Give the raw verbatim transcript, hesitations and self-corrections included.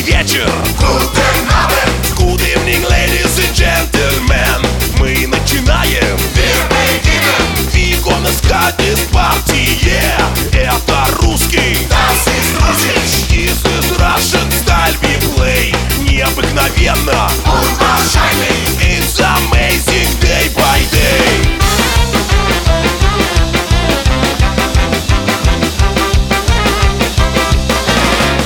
вечер. Guten Abend. Good evening, ladies and gentlemen. Мы начинаем. Wir beginnen. We gonna start this party, yeah. Это русский. Das ist Russisch. This is Russian style we play. Необыкновенно. Unwahrscheinlich.